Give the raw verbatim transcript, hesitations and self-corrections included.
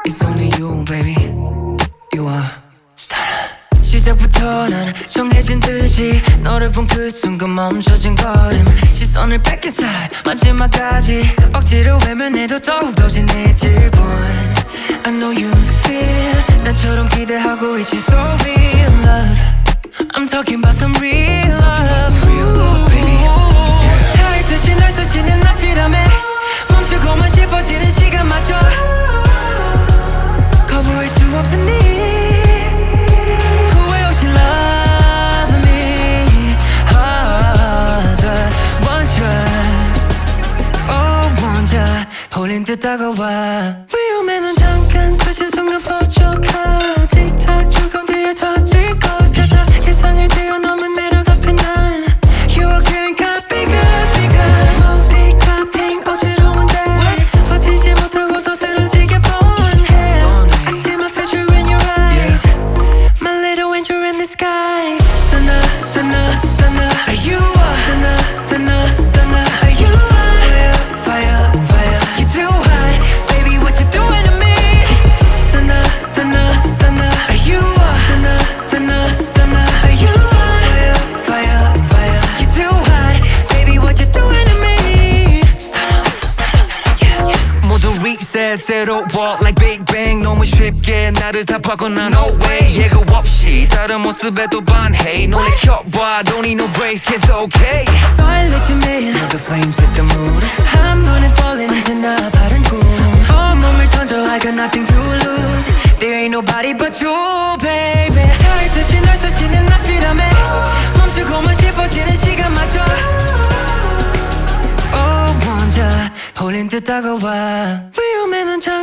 It's only you baby. You are stunner. 시작부터 난 정해진 듯이 너를 본 그 순간 멈춰진 걸음. 시선을 뺏긴 사이 마지막까지 억지로 외면해도 더욱더 진해질 뿐. I know you feel 나처럼 기대하고 있지. So real love. I'm talking about some real love. Real love baby. 닿을 듯이 날 스치는 아찔함에 멈추고만 싶어지는 시간마저 거부할 수 없으니 후회 없이 love me. Oh, the one try. Oh, 혼자 홀린 듯 다가와. 위험해 넌 잠깐 스친 순간 포착하. 틱탁 조금 뒤에 터질 것 같아. 예상을 뛰어넘은 매력 앞에 난 You again got bigger bigger. 멀리 카핑 어지러운데 버티지 못하고서 쓰러지게 뻔해. I see my future in your eyes. My little angel in disguise. Stunner, stunner, stunner. Are you a stunner, stunner, stunner? Are you a fire, fire, fire? You're too hot, baby. What you doing to me? Stunner, stunner, stunner. Are you a stunner, stunner, stunner? Are you a fire, fire, fire? You're too hot, baby. What you doing to me? Stunner, stunner, yeah, yeah. 모두 reset 새로워 like Big Bang. 너무 쉽게 나를 답하거나 no way. 예고 없이 다른 모습에도 반해. 놀래켜봐 don't need no breaks it's okay. 설레지 매일 Now the flames hit the mood. 한번에 falling 언제나 바른 꿈. 온몸을 던져 I got nothing to lose. There ain't nobody but you baby. 닿을 듯이 날 스치는 아찔함에 멈추고만 싶어지는 시간마저 Oh 혼자 홀린 듯 다가와. 위험해 넌 잘